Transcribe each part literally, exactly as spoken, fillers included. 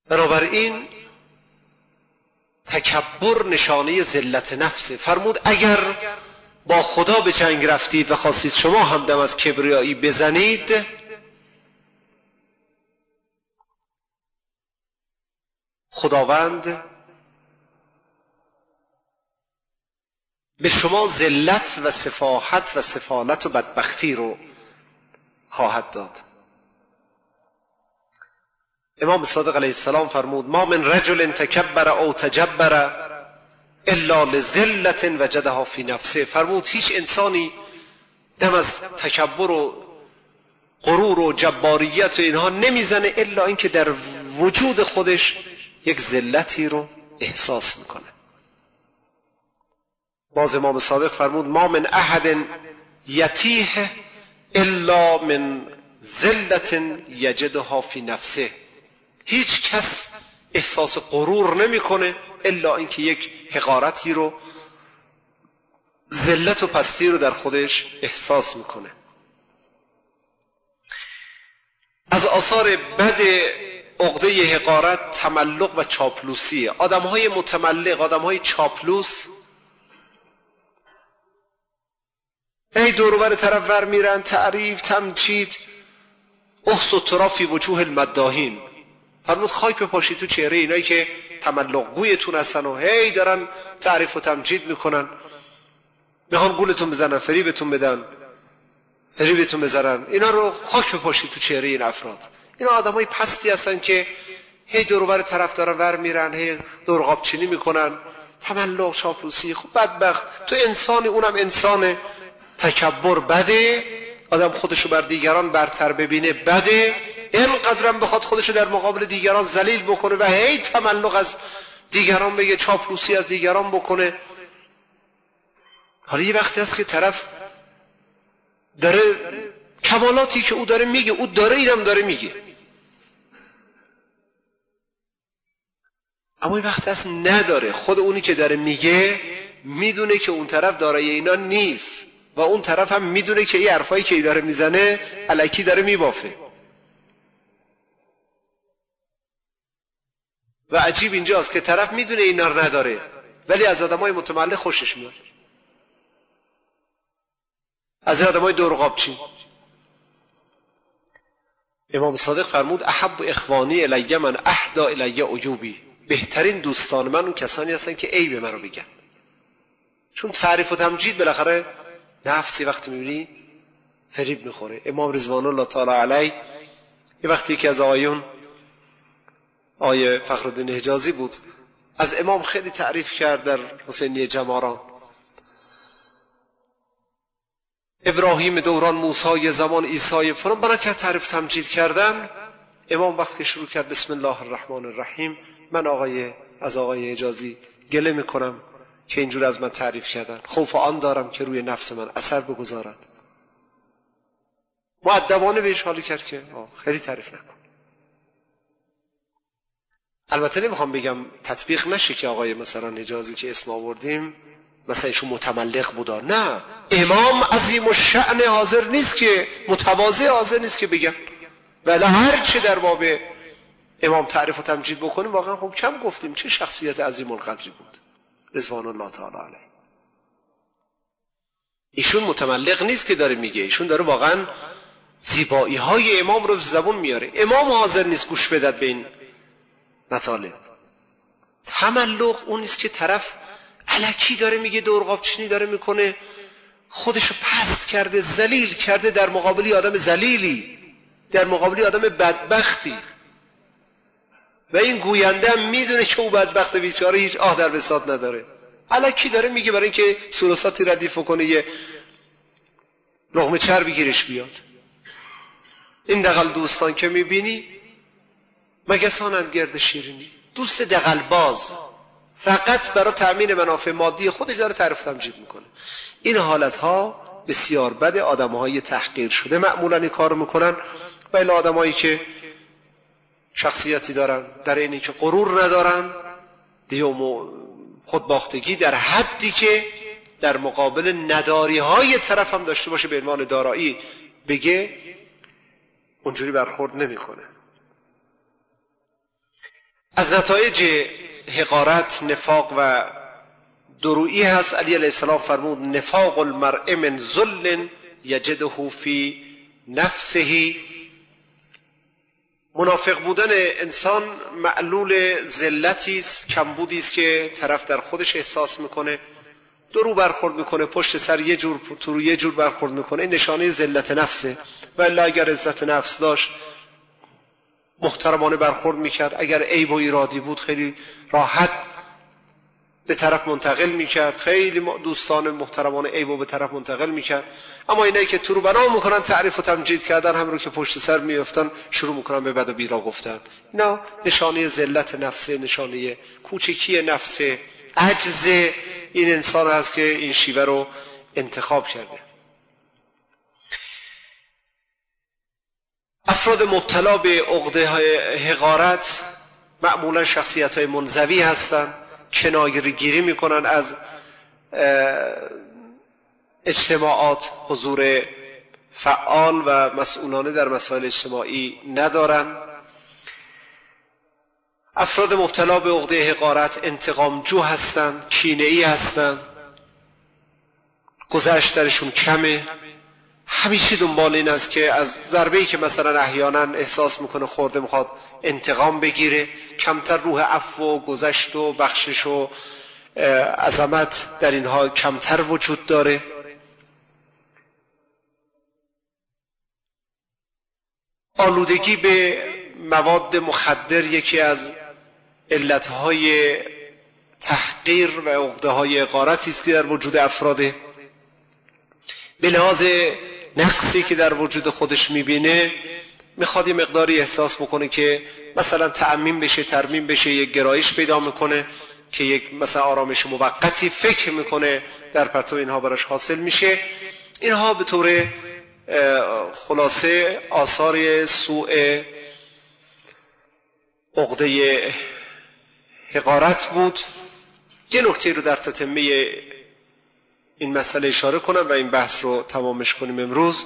بنابراین تکبر نشانه ذلت نفسه. فرمود اگر با خدا به جنگ رفتید و خواستید شما هم دم از کبریایی بزنید، خداوند به شما ذلت و سفاهت و سفالت و بدبختی رو خواهد داد. امام صادق علیه السلام فرمود ما من رجل تکبر او تجبر الا لذلت وجدها فی نفسه. فرمود هیچ انسانی دم از تکبر و غرور و جباریت و اینها نمیزنه الا اینکه در وجود خودش یک ذلتی رو احساس میکنه. باز امام صادق فرمود ما من احد یتیه الا من ذلت یجدها فی نفسه. هیچ کس احساس غرور نمیکنه الا اینکه یک حقارتی رو، ذلت و پستی رو در خودش احساس میکنه. از آثار بد عقده حقارت تملق و چاپلوسیه. آدمهای متملق، آدمهای چاپلوس ای دور و بر طرف ور میرن، تعریف، تمجید، احس و ترافی وجوه المداهین. فرمود خاک بپاشید تو چهره اینایی که تملق گویتون هستن و هی دارن تعریف و تمجید میکنن، میخوان گولتون بزنن، فریبتون بدن، فریبتون بزنن. اینا رو خاک بپاشید تو چهره این افراد. اینا آدمای پستی هستن که هی دور و بر طرف دارن ور میرن، هی دور قاب چینی میکنن، تملق، چاپلوسی. خب بدبخت تو انسانی، اونم انسان. تکبر بده، آدم خودشو بر دیگران برتر ببینه بده، اینقدرم بخواد خودشو در مقابل دیگران ذلیل بکنه و هی تملق از دیگران بگه، چاپلوسی از دیگران بکنه. حالا یه وقتی هست که طرف داره کمالاتی که او داره میگه، او داره اینم داره میگه، اما یه وقتی هست نداره. خود اونی که داره میگه میدونه که اون طرف دارای اینا نیست و اون طرف هم میدونه که این حرفایی که ای داره میزنه الکی داره میبافه. و عجیب اینجاست که طرف میدونه اینا رو نداره ولی از آدمای متملق خوشش میاد، از آدمای دورقابچی. امام صادق فرمود احب اخوانی الی من اهدا الی عیوبی. بهترین دوستان من اون کسانی هستن که عیب من رو بگن. چون تعریف و تمجید بالاخره نفسی وقتی میبینی فریب میخوره. امام رضوان الله تعالی علیه یه وقتی که از آقایون آیه فخرالدین حجازی بود از امام خیلی تعریف کرد در حسینیه جماران. ابراهیم دوران، موسی زمان، عیسی فلان، برای که تعریف تمجید کردن. امام وقتی شروع کرد بسم الله الرحمن الرحیم، من آقای از آقای حجازی گله میکنم که اینجور از من تعریف کردن، خوف آن دارم که روی نفس من اثر بگذارد. مؤدبانه بهش حالی کرد که خیلی تعریف نکن. البته نمیخوام بگم تطبیق نشه که آقای مثلا حجازی که اسم آوردیم مثلا ایشون متملق بودا، نه، امام عظیم الشأن حاضر نیست که متواضع حاضر نیست که بگم، ولی هر چه در باب امام تعریف و تمجید بکنیم واقعا خب کم گفتیم. چه شخصیت عظیم القدری بود رضوان الله تعالی علیه. ایشون متملق نیست که داره میگه، ایشون داره واقعا زیبایی های امام رو زبون میاره. امام حاضر نیست گوش بدد به این مطالب. تملق اون نیست که طرف الکی داره میگه، دورقابچینی داره میکنه، خودشو پست کرده، ذلیل کرده در مقابلی آدم ذلیلی، در مقابلی آدم بدبختی. و این گوینده هم میدونه که او بدبخت بیچاره هیچ آه در بساط نداره، الکی داره میگه برای اینکه سروساتی ردیف کنه، یه لقمه چربی گیرش بیاد. این دغل دوستان که میبینی مگسانند گرد شیرینی، دوست دغل باز فقط برای تأمین منافع مادی خودش داره تعریف تمجید میکنه. این حالتها بسیار بده. آدمهای تحقیر شده معمولا این کارو میکنن، ولی آدمایی که شخصیتی دارن در اینی که غرور ندارن، دیو خودباختگی در حدی که در مقابل نداری های طرف هم داشته باشه به عنوان دارایی بگه، اونجوری برخورد نمیکنه. از نتایج حقارت نفاق و درویی هست. علی علیه السلام فرمود نفاق المرء من ذل یجده فی نفسه. منافق بودن انسان معلول ذلتی است، کمبودی است که طرف در خودش احساس میکنه، درو برخورد میکنه، پشت سر یه جور تو یه جور برخورد میکنه. این نشانه ذلت نفسه. ولی اگر عزت نفس داشت محترمانه برخورد میکرد، اگر عیب و ایرادی بود خیلی راحت به طرف منتقل میکرد، خیلی دوستان محترمانه عیب و به طرف منتقل میکرد. اما اینایی که تو رو بنا میکنن تعریف و تمجید کردن، هم رو که پشت سر میافتن شروع میکنن به بد و بیرا گفتن. اینا نشانه ذلت نفسه، نشانه کوچکی نفسه، عجز این انسان هست که این شیوه رو انتخاب کرده. افراد مبتلا به عقده حقارت معمولا شخصیت های منزوی هستند، کنایه‌گیری میکنن از اجتماعات، حضور فعال و مسئولانه در مسائل اجتماعی ندارن. افراد مبتلا به عقده حقارت انتقامجو هستند، کینه‌ای هستند، گذشت درشون کمه، همیشه دنبال این است که از ضربه‌ای که مثلا احیانا احساس میکنه خورده میخواد انتقام بگیره. کمتر روح عفو و گذشت و بخشش و عظمت در اینها کمتر وجود داره. آلودگی به مواد مخدر یکی از علتهای تحقیر و عقده‌های حقارتی است که در وجود افراده. به لحاظ نقصی که در وجود خودش میبینه میخواد یه مقداری احساس بکنه که مثلا تعمیم بشه، ترمیم بشه، یک گرایش پیدا میکنه که یک مثلا آرامش موقتی فکر میکنه در پرتو اینها براش حاصل میشه. اینها به طور خلاصه آثار سوء عقده حقارت بود. یه نکته رو در تتمه این مسئله اشاره کنم و این بحث رو تمامش کنیم امروز.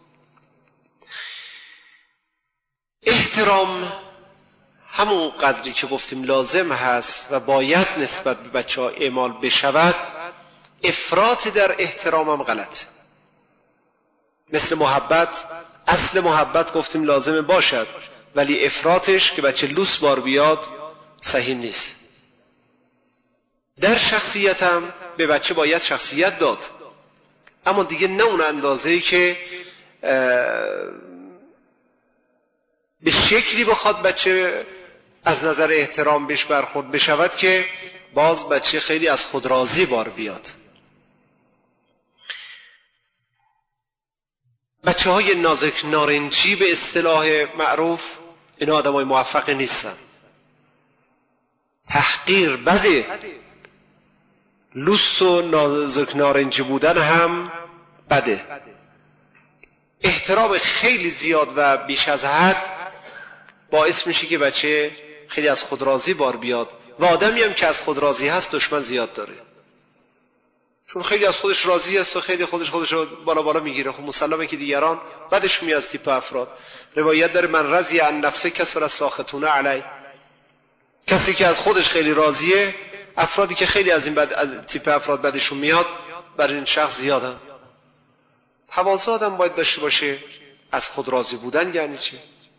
احترام همون قدری که گفتیم لازم هست و باید نسبت به بچه ها اعمال بشود، افراط در احترام هم غلط. مثل محبت، اصل محبت گفتیم لازم باشد، ولی افراطش که بچه لوس بار بیاد صحیح نیست. در شخصیت هم به بچه باید شخصیت داد، اما دیگه نه اون اندازه‌ای که به شکلی بخواد بچه از نظر احترام بهش برخورد بشود که باز بچه خیلی از خود راضی بار بیاد. بچه های نازک نارنجی به اصطلاح معروف این آدم های موفق نیستن. تحقیر بده، لوس و نازک نارنجی بودن هم بده. احترام خیلی زیاد و بیش از حد باعث میشه که بچه خیلی از خود راضی بار بیاد و آدمی هم که از خود راضی هست دشمن زیاد داره، چون خیلی از خودش راضی است و خیلی خودش خودش رو بالا بالا میگیره. خب مسلمه که دیگران بدش میاد از تیپ افراد. روایت داره من رضی عن نفسه کسر الساخطون علی. کسی که از خودش خیلی راضیه، افرادی که خیلی از این بد از تیپ افراد بدشون میاد برای این شخص زیادن. تواضع آدم باید داشته باشه. از خود راضی بودن یعنی چه؟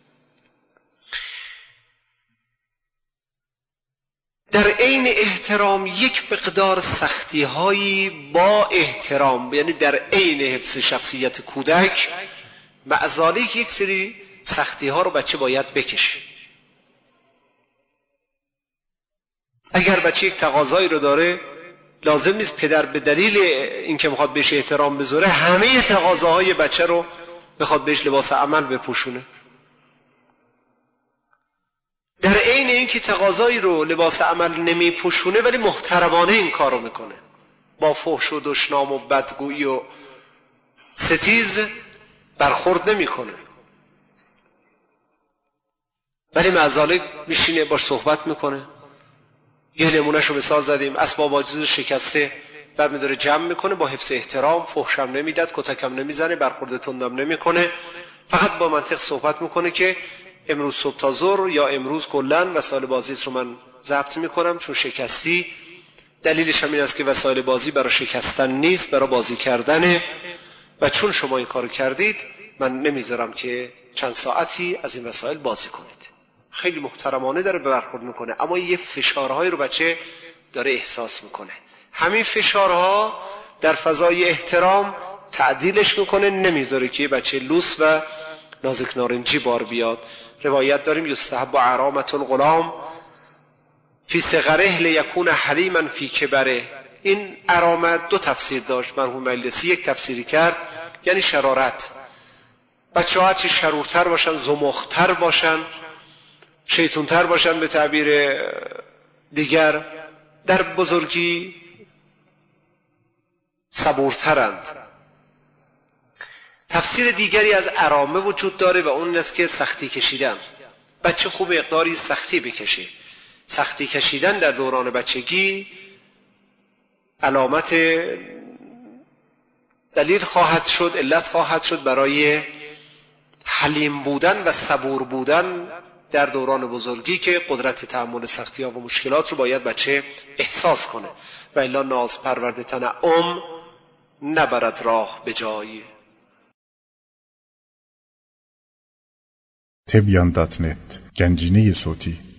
در عین احترام یک مقدار سختی هایی با احترام، یعنی در عین حفظ شخصیت کودک، معذاله یک سری سختی ها رو بچه باید بکشه. اگر بچه یک تقاضایی رو داره، لازم نیست پدر به دلیل اینکه میخواد بهش احترام بذاره همه تقاضاهای بچه رو بخواد بهش لباس عمل بپوشونه. در عین اینکه تقاضایی رو لباس عمل نمی پوشونه ولی محترمانه این کار رو میکنه، با فحش و دشنام و بدگویی و ستیز برخورد نمیکنه، ولی معذالک میشینه باش صحبت میکنه. یه نمونهشو مثال زدیم، اسباب عاجز شکسته برمیداره جمع میکنه با حفظ احترام، فحشم نمیداد، کتکم نمیزنه، برخورد تندم نمیکنه، فقط با منطق صحبت میکنه که امروز صبح تا ظهر یا امروز کلاً وسایل بازیت رو من ضبط میکنم چون شکستی. دلیلش هم این است که وسایل بازی برای شکستن نیست، برای بازی کردنه و چون شما این کارو کردید من نمیذارم که چند ساعتی از این وسایل بازی کنید. خیلی محترمانه داره برخورد میکنه، اما یه فشارهایی رو بچه داره احساس میکنه. همین فشارها در فضای احترام تعدیلش میکنه، نمیذاره که بچه لوس و نازک نارنجی بار بیاد. روایت داریم یستحب عرامة الغلام فی صغره لیکون حلیما فی کبره. این عرامت دو تفسیر داشت. مرحوم مجلسی یک تفسیری کرد یعنی شرارت. بچه ها چه شرورتر باشن، زمختر باشن، شیطونتر باشن، به تعبیر دیگر در بزرگی صبورترند. تفسیر دیگری از عرامه وجود داره و اون است که سختی کشیدن. بچه خوب مقداری سختی بکشه. سختی کشیدن در دوران بچگی علامت دلیل خواهد شد، علت خواهد شد برای حلیم بودن و صبور بودن در دوران بزرگی که قدرت تحمل سختی ها و مشکلات رو باید بچه احساس کنه و الا ناز پرورده تنعم نبرد راه به جایی. تبیان دات نت گنجینه صوتی